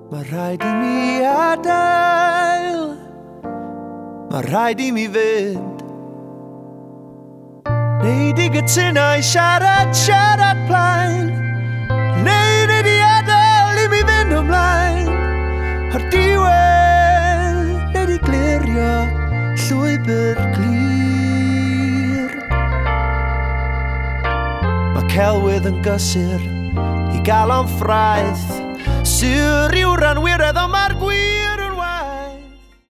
Mae rhaid I mi adael, mae rhaid I mi fynd. Neud I gytunau siarad plaen, neud I di adael I mi fynd ymlaen. O'r diwedd, neud I glirio llwybr glir. Mae celwydd yn gysur I gael o'n ffraith, sy'r i'w rhan wiredd o mae'r gwir.